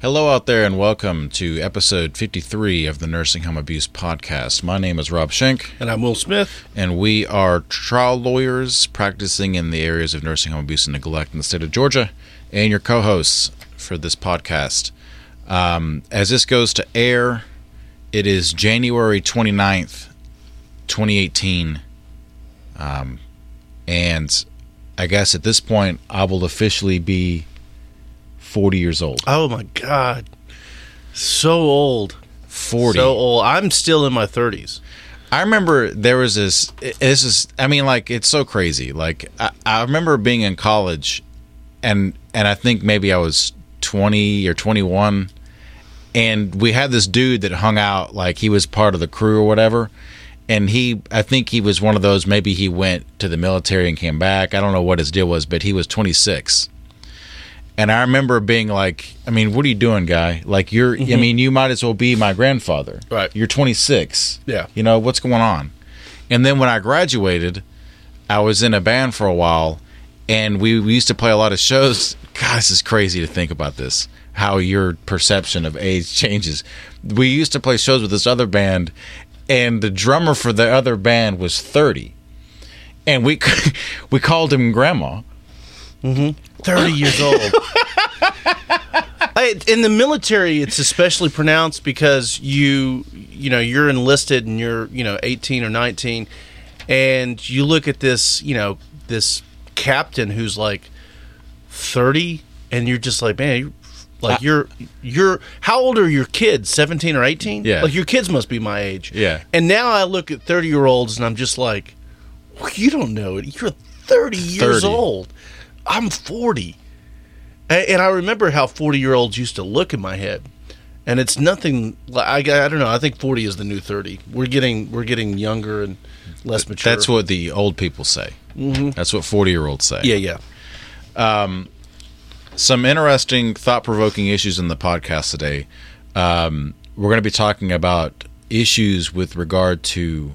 Hello out there and welcome to episode 53 of the Nursing Home Abuse Podcast. My name is Rob Schenk. And I'm Will Smith. And we are trial lawyers practicing in the areas of nursing home abuse and neglect in the state of Georgia, and your co-hosts for this podcast. As this goes to air, it is January 29th, 2018. And I guess at this point, I will officially be 40 years old. Oh my God. So old. 40. So old. I'm still in my 30s. I remember there was it's so crazy. Like, I remember being in college, and I think maybe I was 20 or 21, and we had this dude that hung out, like he was part of the crew or whatever, and I think he was one of those, maybe he went to the military and came back. I don't know what his deal was, but he was 26. And I remember being like, I mean, what are you doing, guy? Like, I mean, you might as well be my grandfather. Right. You're 26. Yeah. You know, what's going on? And then when I graduated, I was in a band for a while, and we used to play a lot of shows. God, this is crazy to think about this, how your perception of age changes. We used to play shows with this other band, and the drummer for the other band was 30. And we called him Grandma. Mm-hmm. 30 years old. In the military, it's especially pronounced because you're enlisted and you're 18 or 19, and you look at this this captain who's like 30, and you're just like, man, you're how old are your kids? 17 or 18? Yeah, like your kids must be my age. Yeah. And now I look at 30-year-olds and I'm just like, well, you don't know it. You're 30 years old. I'm 40. And I remember how 40-year-olds used to look in my head. And it's nothing, I don't know, I think 40 is the new 30. We're getting younger and less mature. That's what the old people say. Mm-hmm. That's what 40-year-olds say. Yeah. Some interesting, thought-provoking issues in the podcast today. We're going to be talking about issues with regard to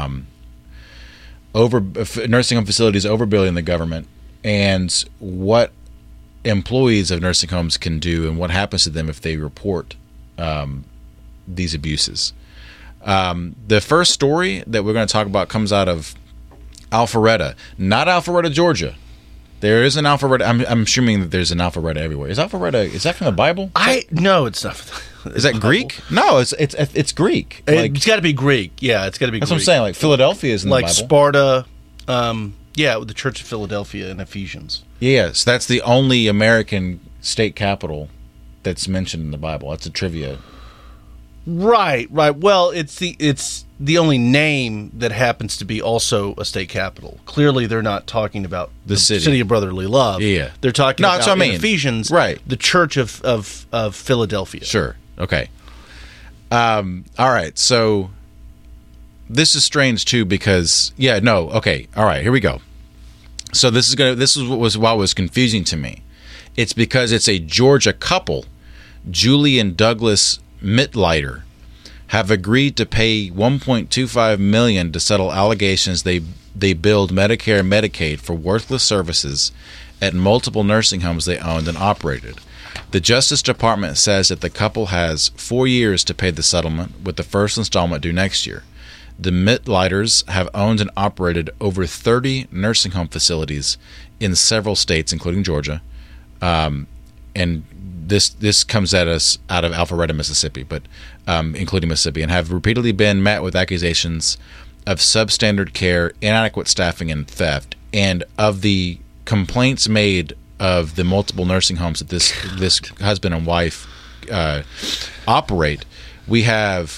nursing home facilities overbilling the government, and what employees of nursing homes can do and what happens to them if they report these abuses. The first story that we're going to talk about comes out of Alpharetta, not Alpharetta, Georgia. There is an Alpharetta. I'm assuming that there's an Alpharetta everywhere. Is Alpharetta, is that from the Bible? No, it's not. Is that Greek? No, it's Greek. It's got to be Greek. Yeah, it's got to be Greek. That's what I'm saying. Like Philadelphia is in the Bible. Like Sparta. The Church of Philadelphia in Ephesians. Yes, that's the only American state capital that's mentioned in the Bible. That's a trivia. Right. Well, it's the only name that happens to be also a state capital. Clearly, they're not talking about the city of brotherly love. Yeah, they're talking about in Ephesians, right? The Church of Philadelphia. Sure. Okay. All right. So this is strange too because okay. All right. Here we go. So this is what was confusing to me. It's because it's a Georgia couple, Julie and Douglas Mitleiter, have agreed to pay $1.25 million to settle allegations they billed Medicare and Medicaid for worthless services at multiple nursing homes they owned and operated. The Justice Department says that the couple has 4 years to pay the settlement, with the first installment due next year. The Mitleiters have owned and operated over 30 nursing home facilities in several states, including Georgia, and this comes at us out of Alpharetta, Mississippi, but including Mississippi, and have repeatedly been met with accusations of substandard care, inadequate staffing, and theft. And of the complaints made of the multiple nursing homes that this husband and wife operate, we have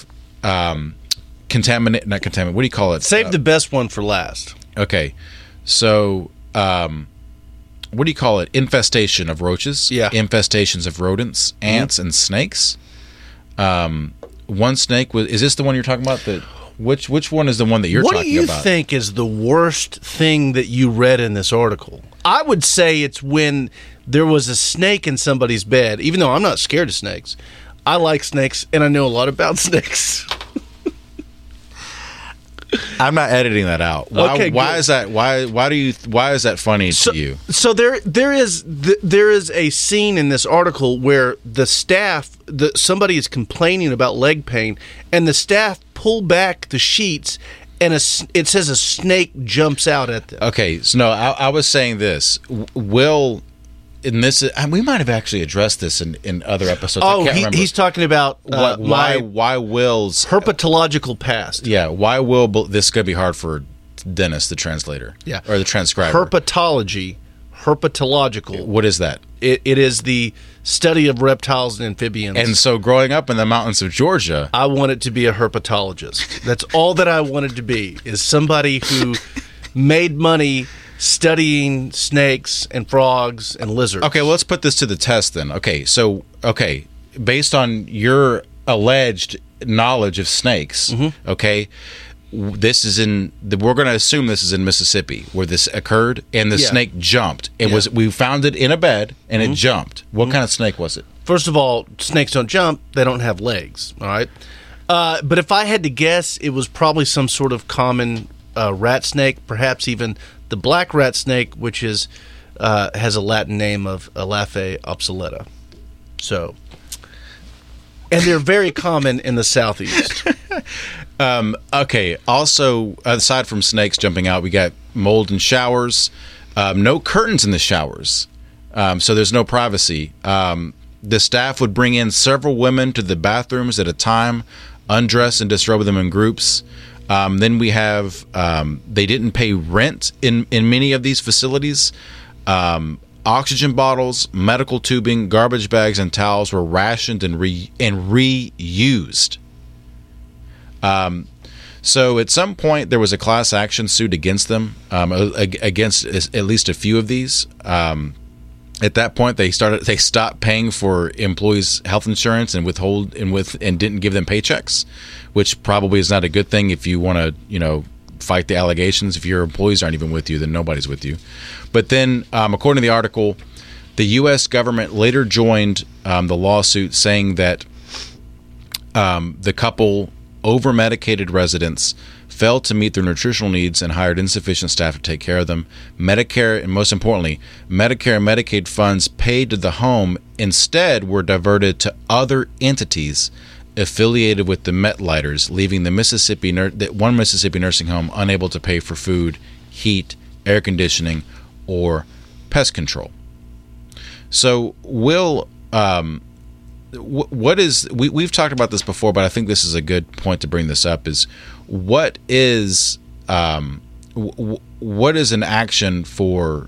not contaminate. What do you call it? Save the best one for last. Okay, so what do you call it? Infestation of roaches. Yeah. Infestations of rodents, ants, and snakes. One snake was. Is this the one you're talking about? Which one is the one that you're talking about? What do you think is the worst thing that you read in this article? I would say it's when there was a snake in somebody's bed. Even though I'm not scared of snakes, I like snakes and I know a lot about snakes. I'm not editing that out. Why, Okay, why good. is that? Why is that funny to you? So there is a scene in this article where the staff, somebody is complaining about leg pain, and the staff pull back the sheets, and it says a snake jumps out at them. Okay, so no, I was saying this. Will in this? We might have actually addressed this in other episodes. I can't remember. He's talking about why Will's herpetological past. Yeah, why will this is going to be hard for Dennis, the translator, or the transcriber. Herpetological. What is that? It is the study of reptiles and amphibians. And so, growing up in the mountains of Georgia, I wanted to be a herpetologist. That's all that I wanted to be, is somebody who made money studying snakes and frogs and lizards. okay, well, let's put this to the test then. Okay, based on your alleged knowledge of snakes, okay, this is we're going to assume this is in Mississippi where this occurred, and the snake jumped. We found it in a bed, and it jumped. What kind of snake was it? First of all, snakes don't jump; they don't have legs. All right, but if I had to guess, it was probably some sort of common rat snake, perhaps even the black rat snake, which has a Latin name of Elaphe obsoleta. So, and they're very common in the southeast. Okay. Also, aside from snakes jumping out, we got mold in showers. No curtains in the showers, so there's no privacy. The staff would bring in several women to the bathrooms at a time, undress and disrobe them in groups. Then we have they didn't pay rent in many of these facilities. Oxygen bottles, medical tubing, garbage bags, and towels were rationed and reused. So at some point there was a class action suit against them, against at least a few of these. At that point, they stopped paying for employees' health insurance and and didn't give them paychecks, which probably is not a good thing if you want to fight the allegations. If your employees aren't even with you, then nobody's with you. But then, according to the article, the U.S. government later joined the lawsuit, saying that the couple over-medicated residents failed to meet their nutritional needs and hired insufficient staff to take care of them. Medicare, and most importantly, Medicare and Medicaid funds paid to the home instead were diverted to other entities affiliated with the Metlighters, leaving one Mississippi nursing home unable to pay for food, heat, air conditioning, or pest control. So, what is we've talked about this before, but I think this is a good point to bring this up. Is what is an action for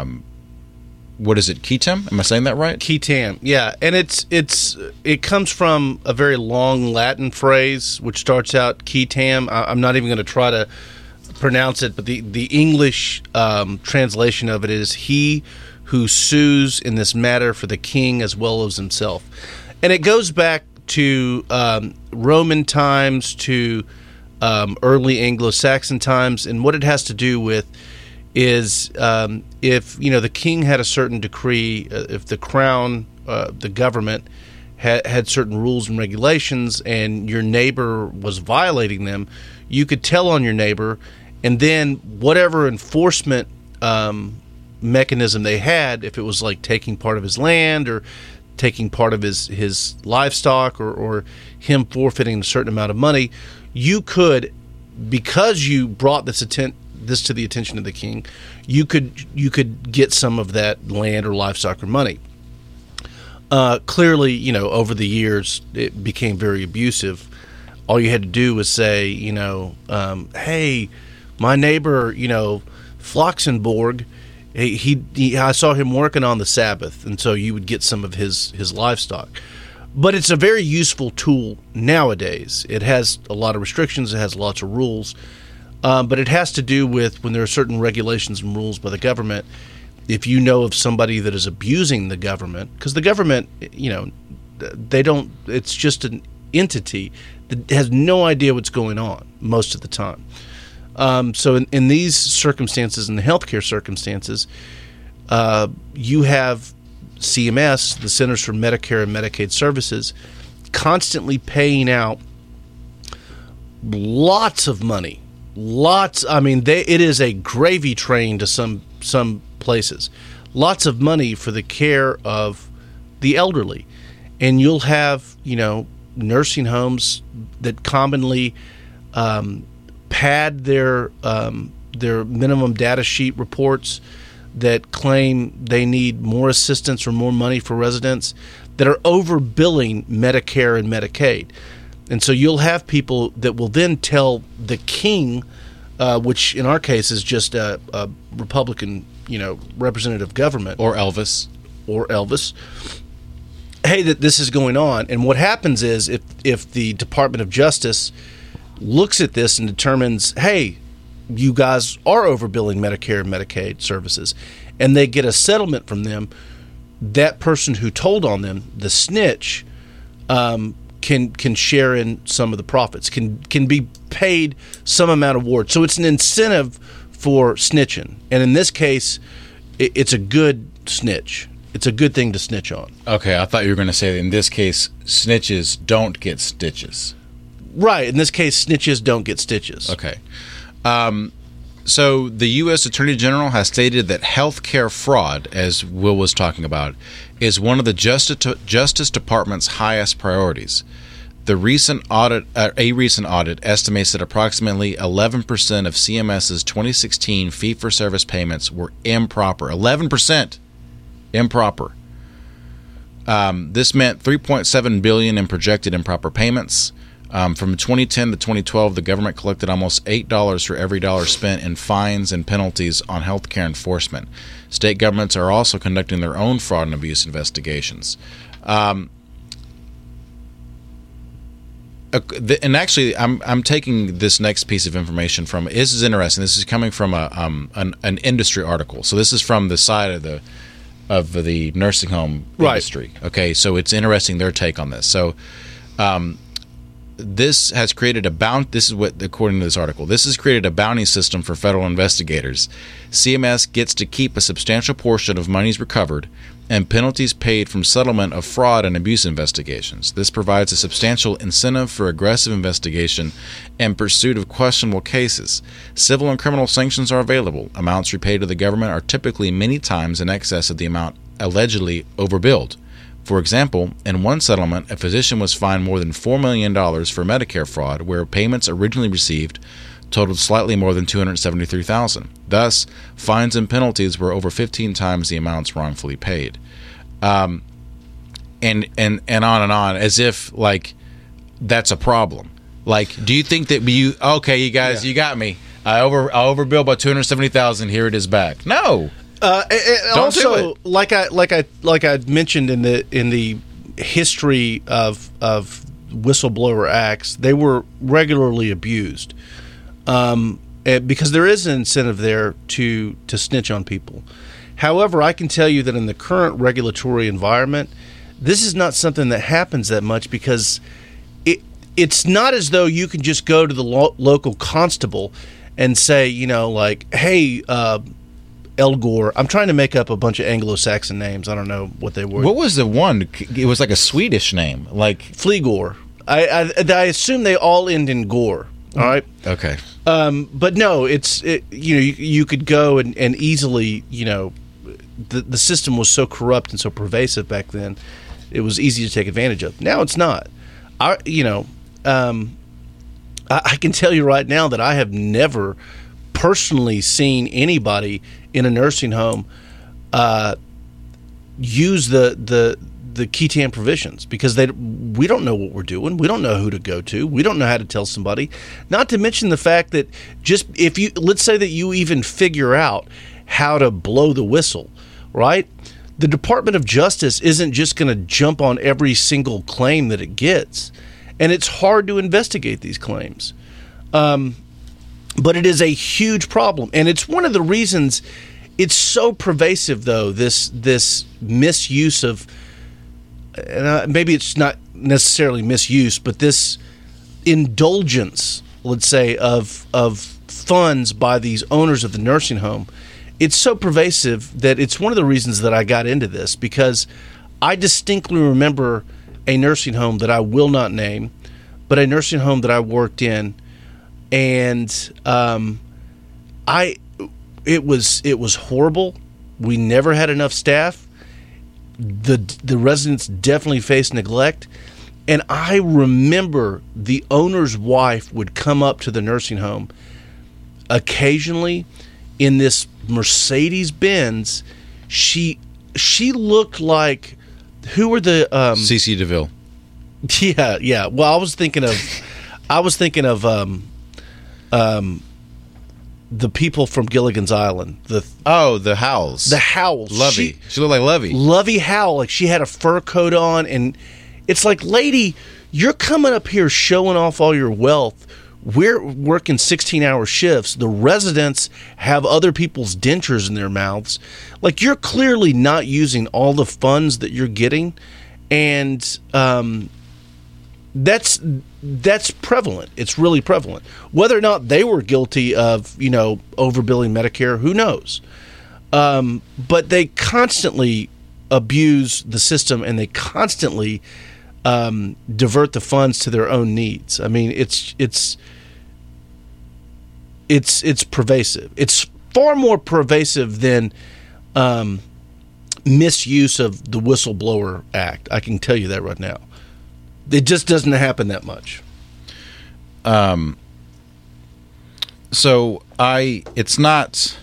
what is it, qui tam? Am I saying that right? Qui tam, yeah, and it comes from a very long Latin phrase which starts out qui tam. I'm not even going to try to pronounce it, but the English translation of it is he who sues in this matter for the king as well as himself. And it goes back to Roman times, to early Anglo-Saxon times, and what it has to do with is if the king had a certain decree, if the crown, the government had certain rules and regulations, and your neighbor was violating them, you could tell on your neighbor, and then whatever enforcement mechanism they had, if it was like taking part of his land or taking part of his livestock or him forfeiting a certain amount of money, you could, because you brought this to the attention of the king, you could get some of that land or livestock or money. Clearly, over the years, it became very abusive. All you had to do was say, hey, my neighbor, Floxenborg, I saw him working on the Sabbath, and so you would get some of his livestock. But it's a very useful tool nowadays. It has a lot of restrictions. It has lots of rules. But it has to do with when there are certain regulations and rules by the government. If you know of somebody that is abusing the government, because the government, they don't, it's just an entity that has no idea what's going on most of the time. So in these circumstances, in the healthcare circumstances, you have CMS, the Centers for Medicare and Medicaid Services, constantly paying out lots of money, lots. I mean, it is a gravy train to some places. Lots of money for the care of the elderly, and you'll have nursing homes that commonly pad their minimum data sheet reports that claim they need more assistance or more money for residents, that are overbilling Medicare and Medicaid. And so you'll have people that will then tell the king, which in our case is just a Republican, representative government. Or Elvis. Hey, that this is going on. And what happens is if the Department of Justice looks at this and determines, hey, you guys are overbilling Medicare and Medicaid services, and they get a settlement from them, that person who told on them, the snitch, can share in some of the profits, can be paid some amount of reward. So it's an incentive for snitching. And in this case, it's a good snitch. It's a good thing to snitch on. Okay, I thought you were going to say that in this case, snitches don't get stitches. Right. In this case, snitches don't get stitches. Okay. So the U.S. Attorney General has stated that healthcare fraud, as Will was talking about, is one of the Justice Department's highest priorities. A recent audit estimates that approximately 11% of CMS's 2016 fee-for-service payments were improper. 11% improper. This meant $3.7 billion in projected improper payments. From 2010 to 2012, the government collected almost $8 for every dollar spent in fines and penalties on healthcare enforcement. State governments are also conducting their own fraud and abuse investigations. And actually, I'm taking this next piece of information from. This is interesting. This is coming from an industry article. So this is from the side of the nursing home industry. Right. Okay, so it's interesting their take on this. So. This has created a bounty. This is what, according to this article, this has created a bounty system for federal investigators. CMS gets to keep a substantial portion of monies recovered and penalties paid from settlement of fraud and abuse investigations. This provides a substantial incentive for aggressive investigation and pursuit of questionable cases. Civil and criminal sanctions are available. Amounts repaid to the government are typically many times in excess of the amount allegedly overbilled. For example, in one settlement, a physician was fined more than $4 million for Medicare fraud, where payments originally received totaled slightly more than $273,000. Thus, fines and penalties were over 15 times the amounts wrongfully paid. And on and on, as if like that's a problem. Like, do you think that you guys, you got me? I overbilled by $270,000. Here it is back. No. Also, like I mentioned in the history of whistleblower acts, they were regularly abused because there is an incentive there to snitch on people. However, I can tell you that in the current regulatory environment, this is not something that happens that much because it's not as though you can just go to the local constable and say, hey. El Gore. I'm trying to make up a bunch of Anglo-Saxon names. I don't know what they were. What was the one? It was like a Swedish name, like Fleagor. I assume they all end in Gore. All right. Okay. But no, you could go and easily, the system was so corrupt and so pervasive back then, it was easy to take advantage of. Now it's not. I can tell you right now that I have never personally seen anybody in a nursing home use the Ketan provisions because we don't know what we're doing. We don't know who to go to. We don't know how to tell somebody. Not to mention the fact that just let's say that you even figure out how to blow the whistle, right? The Department of Justice isn't just going to jump on every single claim that it gets, and it's hard to investigate these claims. But it is a huge problem, and it's one of the reasons it's so pervasive, though, this misuse of, and maybe it's not necessarily misuse, but this indulgence, let's say, of funds by these owners of the nursing home. It's so pervasive that it's one of the reasons that I got into this, because I distinctly remember a nursing home that I will not name, but a nursing home that I worked in and it was horrible. We never had enough staff. The residents definitely faced neglect. And I remember the owner's wife would come up to the nursing home occasionally in this Mercedes Benz. She looked like, who were the CC DeVille. Yeah. Well, I was thinking of the people from Gilligan's Island. The Howells. The Howells. Lovey. She looked like Lovey. Lovey Howell. Like, she had a fur coat on, and it's like, lady, you're coming up here showing off all your wealth. We're working 16-hour shifts. The residents have other people's dentures in their mouths. Like, you're clearly not using all the funds that you're getting, and that's prevalent. It's really prevalent. Whether or not they were guilty of, overbilling Medicare, who knows? But they constantly abuse the system, and they constantly divert the funds to their own needs. I mean, it's pervasive. It's far more pervasive than misuse of the Whistleblower Act. I can tell you that right now. It just doesn't happen that much. So it's not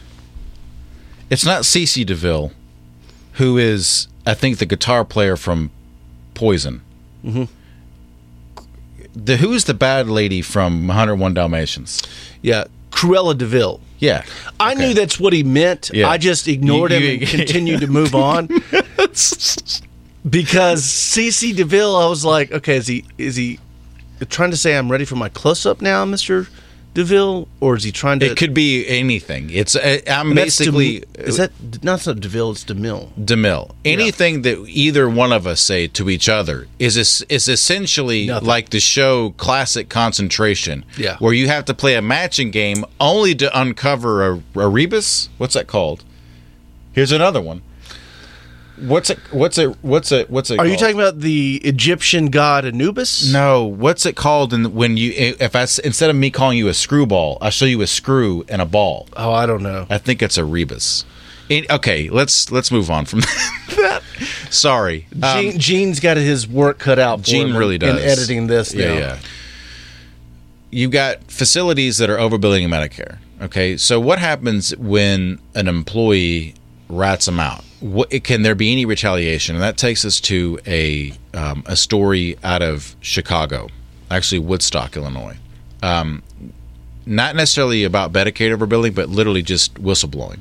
CC DeVille, who is, I think, the guitar player from Poison. Mm-hmm. Who's the bad lady from 101 Dalmatians? Yeah, Cruella DeVille. Yeah. I knew that's what he meant. Yeah. I just ignored him and continued to move on. Because CC DeVille, I was like, okay, is he trying to say I'm ready for my close-up now, Mr. DeVille? Or is he trying to... It could be anything. I'm basically... Is that not DeVille, it's DeMille. DeMille. Anything that either one of us say to each other is essentially nothing. Like the show Classic Concentration, yeah, where you have to play a matching game only to uncover a rebus? What's that called? Here's another one. What's it Are called? you talking about the Egyptian god Anubis? No, what's it called? And when instead of me calling you a screwball, I show you a screw and a ball. Oh, I don't know. I think it's a rebus. Okay, let's move on from that. Sorry, Gene's got his work cut out. Gene really does in editing this. Yeah. You got facilities that are overbilling Medicare. Okay, so what happens when an employee rats them out? Can there be any retaliation? And that takes us to a story out of Chicago, actually Woodstock, Illinois. Not necessarily about Medicaid overbilling, but literally just whistleblowing.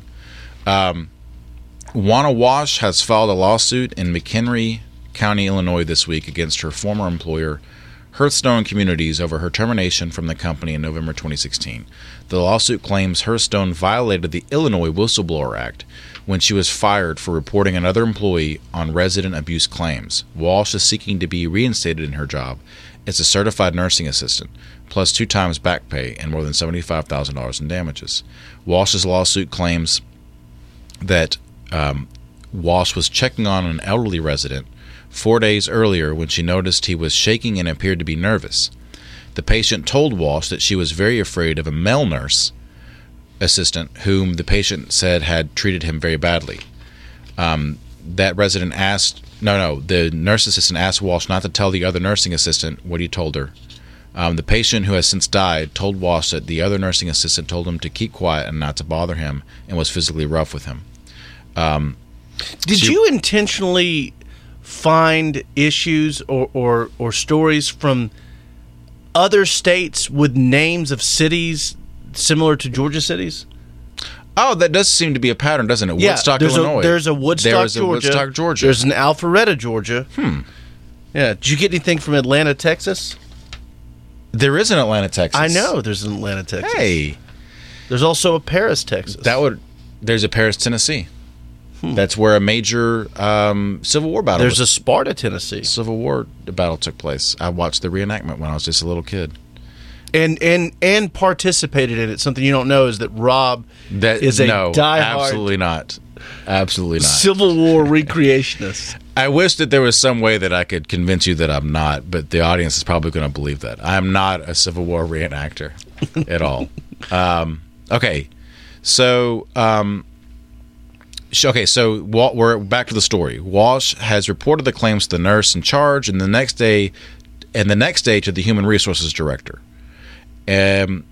Juana Wash has filed a lawsuit in McHenry County, Illinois this week against her former employer, Hearthstone Communities, over her termination from the company in November 2016. The lawsuit claims Hearthstone violated the Illinois Whistleblower Act when she was fired for reporting another employee on resident abuse claims. Walsh is seeking to be reinstated in her job as a certified nursing assistant, plus 2 times back pay and more than $75,000 in damages. Walsh's lawsuit claims that Walsh was checking on an elderly resident 4 days earlier when she noticed he was shaking and appeared to be nervous. The patient told Walsh that she was very afraid of a male nurse assistant whom the patient said had treated him very badly. That resident the nurse assistant asked Walsh not to tell the other nursing assistant what he told her. The patient, who has since died, told Walsh that the other nursing assistant told him to keep quiet and not to bother him and was physically rough with him. Did you intentionally find issues or stories from other states with names of cities similar to Georgia cities? Oh, that does seem to be a pattern, doesn't it? Yeah, Woodstock, Illinois. There's a Woodstock, Georgia. There's an Alpharetta, Georgia. Yeah. Did you get anything from Atlanta, Texas? There is an Atlanta, Texas. I know there's an Atlanta, Texas. Hey. There's also a Paris, Texas. There's a Paris, Tennessee. That's where a major Civil War battle. There's a Sparta, Tennessee. Civil War battle took place. I watched the reenactment when I was just a little kid. And participated in it. Something you don't know is that Rob is a diehard absolutely not Civil War recreationist. I wish that there was some way that I could convince you that I'm not, but the audience is probably going to believe that I am not a Civil War reenactor. at all. Okay, so we're back to the story. Walsh has reported the claims to the nurse in charge, and the next day to the human resources director. And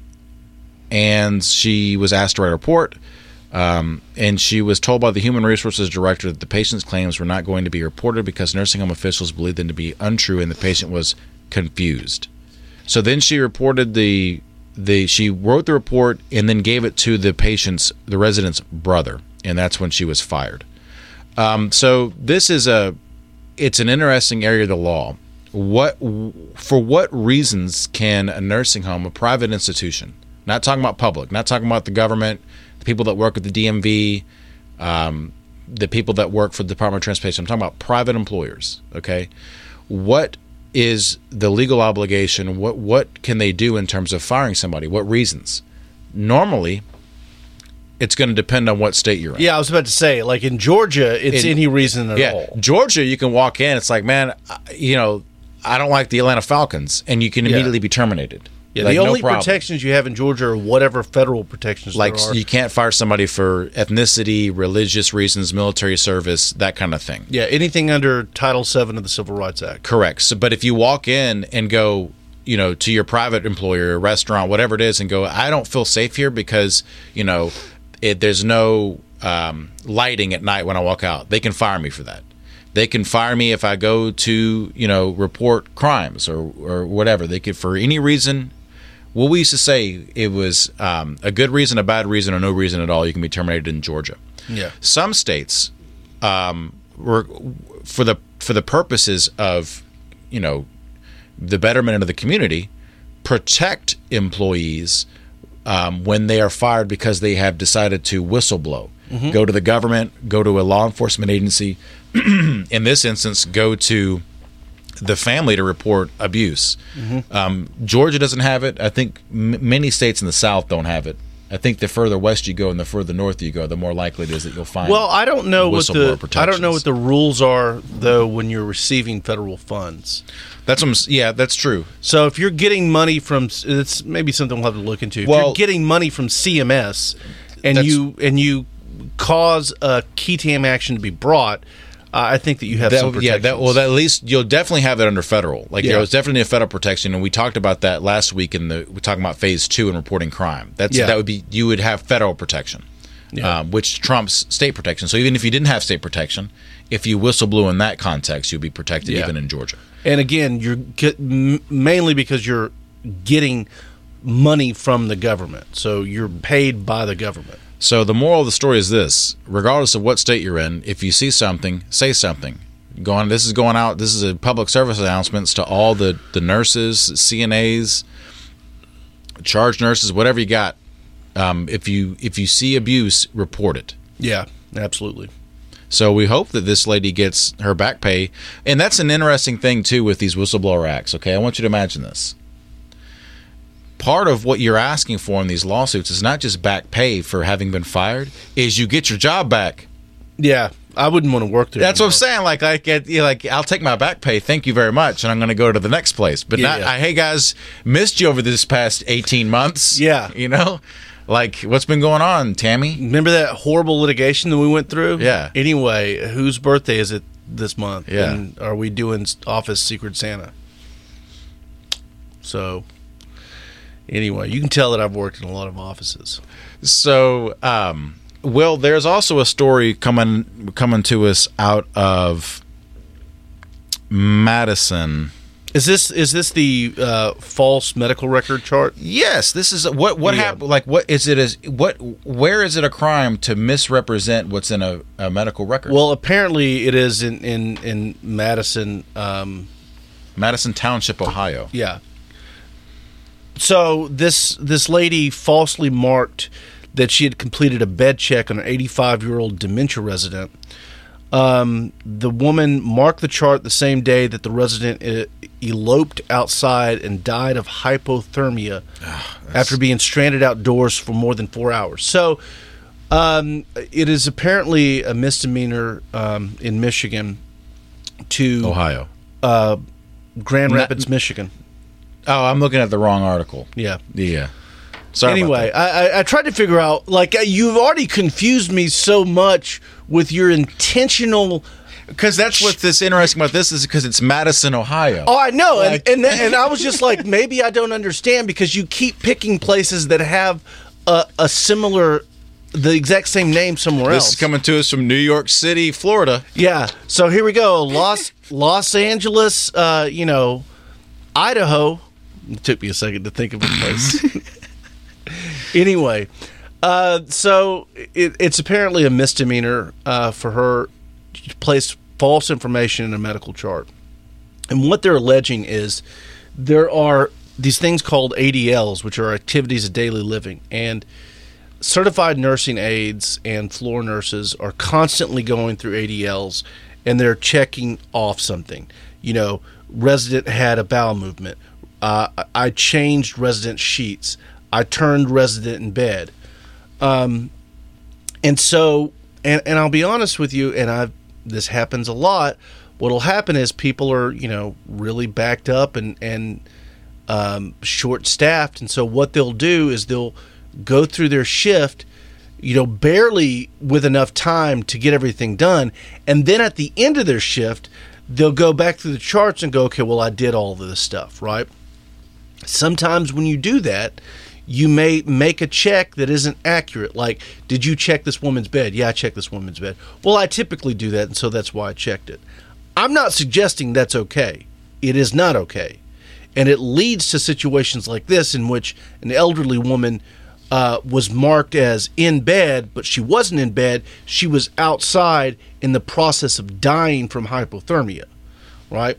she was asked to write a report, and she was told by the human resources director that the patient's claims were not going to be reported because nursing home officials believed them to be untrue, and the patient was confused. So then she reported she wrote the report and then gave it to the resident's brother, and that's when she was fired. So this is it's an interesting area of the law. For what reasons can a nursing home, a private institution, not talking about public, not talking about the government, the people that work at the DMV, the people that work for the Department of Transportation, I'm talking about private employers, okay? What is the legal obligation? What can they do in terms of firing somebody? What reasons? Normally, it's going to depend on what state you're in. Yeah, I was about to say, like in Georgia, it's any reason at all. Georgia, you can walk in. It's like, man, I don't like the Atlanta Falcons, and you can immediately be terminated. Yeah, the only protections you have in Georgia are whatever federal protections there are. You can't fire somebody for ethnicity, religious reasons, military service, that kind of thing. Yeah, anything under Title VII of the Civil Rights Act. Correct. So, but if you walk in and go, to your private employer, restaurant, whatever it is, and go, I don't feel safe here because, there's no lighting at night when I walk out, they can fire me for that. They can fire me if I go to, report crimes or whatever. They could, for any reason. Well, we used to say it was a good reason, a bad reason, or no reason at all. You can be terminated in Georgia. Yeah. Some states were for the purposes of, the betterment of the community, protect employees when they are fired because they have decided to whistleblow. Mm-hmm. Go to the government, go to a law enforcement agency. In this instance, go to the family to report abuse. Mm-hmm. Georgia doesn't have it. I think many states in the South don't have it. I think the further west you go and the further north you go, the more likely it is that you'll find. Well, I don't know what the rules are though when you're receiving federal funds. That's true. So if you're getting money from, it's maybe something we'll have to look into. If you're getting money from CMS and you cause a key tam action to be brought, I think that you have some protections. At least you'll definitely have it under federal. There was definitely a federal protection, and we talked about that last week. We're talking about phase 2 in reporting crime. That would be, you would have federal protection, which trumps state protection. So even if you didn't have state protection, if you whistleblew in that context, you'd be protected even in Georgia. And again, mainly because you're getting money from the government, so you're paid by the government. So the moral of the story is this: regardless of what state you're in, if you see something, say something. This is going out. This is a public service announcements to all the nurses, CNAs, charge nurses, whatever you got. If you see abuse, report it. Yeah, absolutely. So we hope that this lady gets her back pay, and that's an interesting thing too with these whistleblower acts. Okay, I want you to imagine this. Part of what you're asking for in these lawsuits is not just back pay for having been fired, is you get your job back. Yeah, I wouldn't want to work there. That's anymore. What I'm saying. I'll take my back pay. Thank you very much, and I'm going to go to the next place. But hey guys, missed you over this past 18 months. Yeah, what's been going on, Tammy? Remember that horrible litigation that we went through? Yeah. Anyway, whose birthday is it this month? Yeah. And are we doing Office Secret Santa? So. Anyway, you can tell that I've worked in a lot of offices. So, there's also a story coming to us out of Madison. Is this the false medical record chart? Yes, this is what happened. Like, what is it? Where is it a crime to misrepresent what's in a medical record? Well, apparently it is in Madison, Madison Township, Ohio. Yeah. So this lady falsely marked that she had completed a bed check on an 85-year-old dementia resident. The woman marked the chart the same day that the resident eloped outside and died of hypothermia after being stranded outdoors for more than 4 hours. So it is apparently a misdemeanor in Michigan to Ohio, Grand Rapids, Michigan. Oh, I'm looking at the wrong article. Yeah. Sorry. Anyway, about that. I tried to figure out, like, you've already confused me so much with your intentional. Because that's what's this interesting about this is because it's Madison, Ohio. Oh, I know, Like- and I was just like, maybe I don't understand because you keep picking places that have a similar, the exact same name somewhere else. This is coming to us from New York City, Florida. Yeah. So here we go. Los Angeles, Idaho. It took me a second to think of a place. Anyway, so it's apparently a misdemeanor for her to place false information in a medical chart. And what they're alleging is there are these things called ADLs, which are activities of daily living. And certified nursing aides and floor nurses are constantly going through ADLs, and they're checking off something. Resident had a bowel movement. I changed resident sheets. I turned resident in bed. And so, and I'll be honest with you, this happens a lot. What'll happen is people are, really backed up and short-staffed. And so what they'll do is they'll go through their shift, barely with enough time to get everything done. And then at the end of their shift, they'll go back through the charts and go, okay, well, I did all of this stuff, right? Sometimes when you do that, you may make a check that isn't accurate. Like, did you check this woman's bed? Yeah, I checked this woman's bed. Well, I typically do that, and so that's why I checked it. I'm not suggesting that's okay. It is not okay. And it leads to situations like this in which an elderly woman was marked as in bed, but she wasn't in bed. She was outside in the process of dying from hypothermia, right?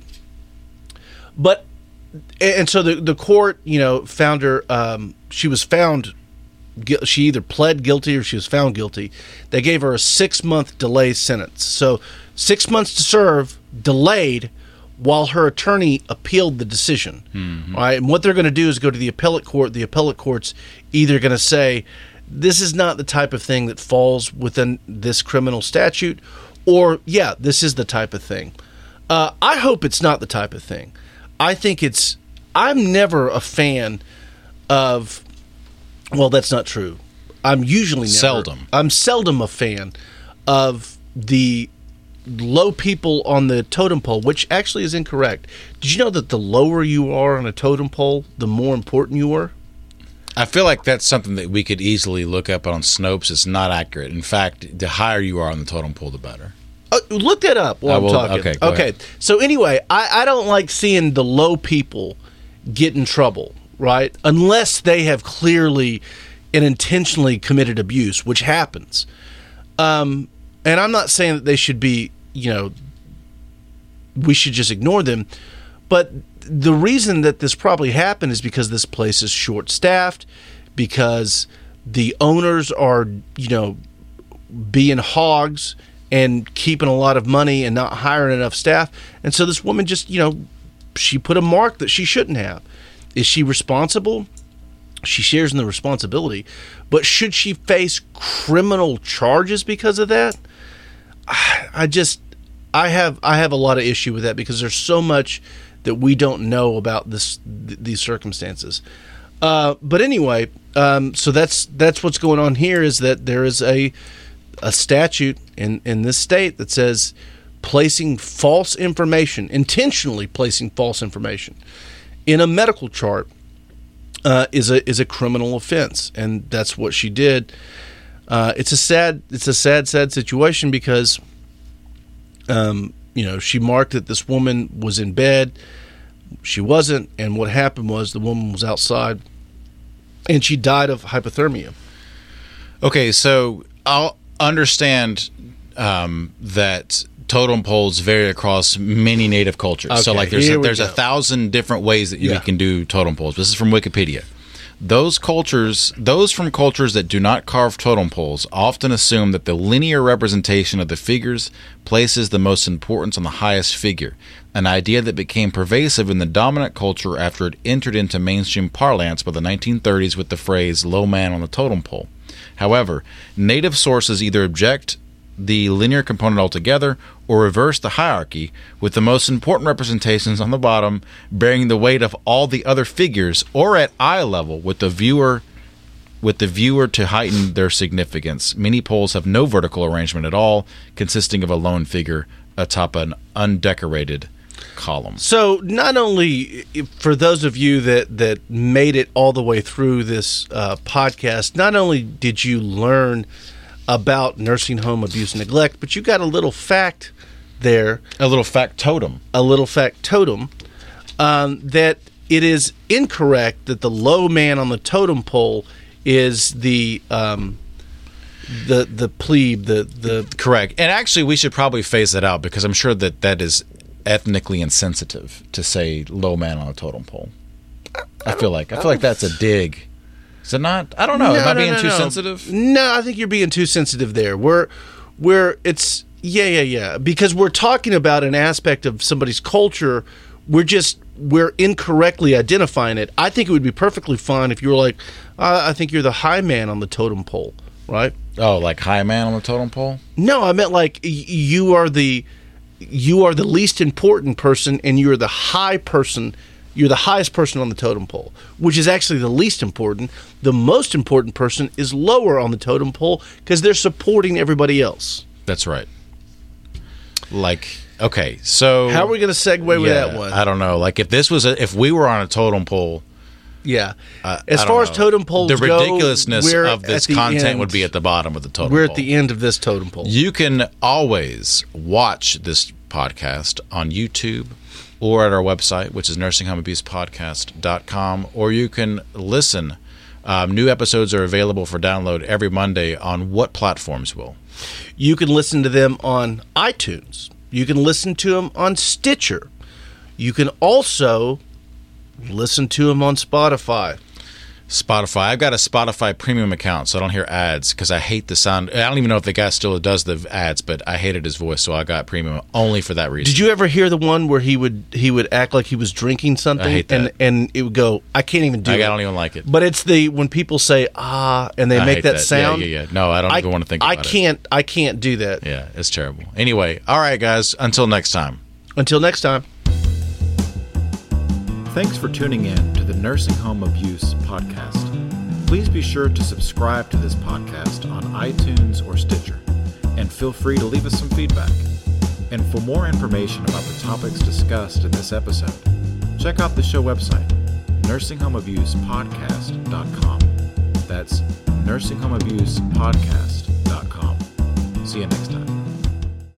And so the court, found her, she was found, she either pled guilty or she was found guilty. They gave her a 6-month delay sentence. So 6 months to serve, delayed, while her attorney appealed the decision. Mm-hmm. Right? And what they're going to do is go to the appellate court. The appellate court's either going to say, this is not the type of thing that falls within this criminal statute, or, yeah, this is the type of thing. I hope it's not the type of thing. I think I'm never a fan of, well, that's not true. I'm usually never. I'm seldom a fan of the low people on the totem pole, which actually is incorrect. Did you know that the lower you are on a totem pole, the more important you are? I feel like that's something that we could easily look up on Snopes. It's not accurate. In fact, the higher you are on the totem pole, the better. Look that up while I'm talking. Okay. So anyway, I don't like seeing the low people get in trouble, right? Unless they have clearly and intentionally committed abuse, which happens. And I'm not saying that they should be, we should just ignore them. But the reason that this probably happened is because this place is short-staffed, because the owners are, being hogs and keeping a lot of money and not hiring enough staff. And so this woman just, she put a mark that she shouldn't have. Is she responsible? She shares in the responsibility. But should she face criminal charges because of that? I have a lot of issue with that because there's so much that we don't know about these circumstances. But anyway, so that's what's going on here, is that there is a statute in this state that says placing false information, intentionally placing false information in a medical chart is a criminal offense, and that's what she did. It's a sad situation because she marked that this woman was in bed. She wasn't, and what happened was the woman was outside, and she died of hypothermia. Okay, so I'll understand that totem poles vary across many native cultures. Okay, so like there's 1,000 different ways that you can do totem poles. This is from Wikipedia. Those from cultures that do not carve totem poles often assume that the linear representation of the figures places the most importance on the highest figure, an idea that became pervasive in the dominant culture after it entered into mainstream parlance by the 1930s with the phrase "low man on the totem pole." However, native sources either object the linear component altogether or reverse the hierarchy, with the most important representations on the bottom bearing the weight of all the other figures, or at eye level with the viewer with the viewer to heighten their significance. Many poles have no vertical arrangement at all, consisting of a lone figure atop an undecorated column. So not only for those of you that made it all the way through this podcast, not only did you learn about nursing home abuse and neglect, but you got a little fact there. A little factotum. That it is incorrect that the low man on the totem pole is the plebe, the Correct. And actually, we should probably phase that out because I'm sure that is ethnically insensitive to say low man on a totem pole. I feel like that's a dig. Is it not? I don't know. Am I being too sensitive? No, I think you're being too sensitive there. Where it's because we're talking about an aspect of somebody's culture. We're incorrectly identifying it. I think it would be perfectly fine if you were like, I think you're the high man on the totem pole, right? Oh, like high man on the totem pole? No, I meant like you are the least important person, and you're the high person. You're the highest person on the totem pole, which is actually the least important. The most important person is lower on the totem pole because they're supporting everybody else. That's right. Like, okay, so how are we going to segue with that one? I don't know. Like, if we were on a totem pole, yeah. As far as totem poles go, the ridiculousness of this content would be at the bottom of the totem pole. We're at the end of this totem pole. You can always watch this podcast on YouTube or at our website, which is nursinghomeabusepodcast.com, or you can listen. New episodes are available for download every Monday on what platforms, Will? You can listen to them on iTunes. You can listen to them on Stitcher. You can also listen to them on Spotify. I've got a Spotify premium account, so I don't hear ads because I hate the sound. I don't even know if the guy still does the ads, but I hated his voice, so I got premium only for that reason. Did you ever hear the one where he would act like he was drinking something? I hate that. And it would go, I can't even do it. I don't even like it. But it's when people say, and they make that sound. Yeah. No, I don't even want to think about it. I can't do that. Yeah, it's terrible. Anyway, all right, guys. Until next time. Until next time. Thanks for tuning in to the Nursing Home Abuse Podcast. Please be sure to subscribe to this podcast on iTunes or Stitcher, and feel free to leave us some feedback. And for more information about the topics discussed in this episode, check out the show website, nursinghomeabusepodcast.com. That's nursinghomeabusepodcast.com. See you next time.